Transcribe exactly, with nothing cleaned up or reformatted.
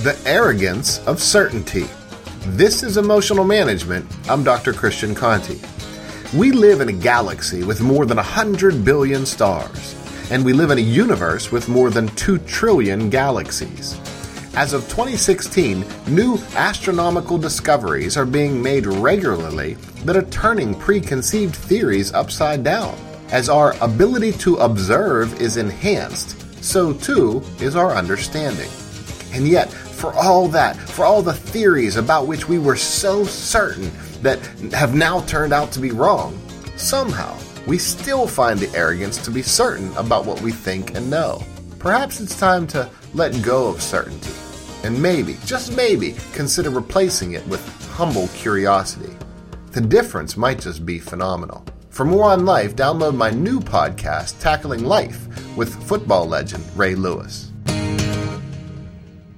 The arrogance of certainty. This is Emotional Management. I'm Doctor Christian Conti. We live in a galaxy with more than one hundred billion stars, and we live in a universe with more than two trillion galaxies. As of twenty sixteen, new astronomical discoveries are being made regularly that are turning preconceived theories upside down. As our ability to observe is enhanced, so too is our understanding. And yet, for all that, for all the theories about which we were so certain that have now turned out to be wrong, somehow we still find the arrogance to be certain about what we think and know. Perhaps it's time to let go of certainty, and maybe, just maybe, consider replacing it with humble curiosity. The difference might just be phenomenal. For more on life, download my new podcast, Tackling Life, with football legend Ray Lewis.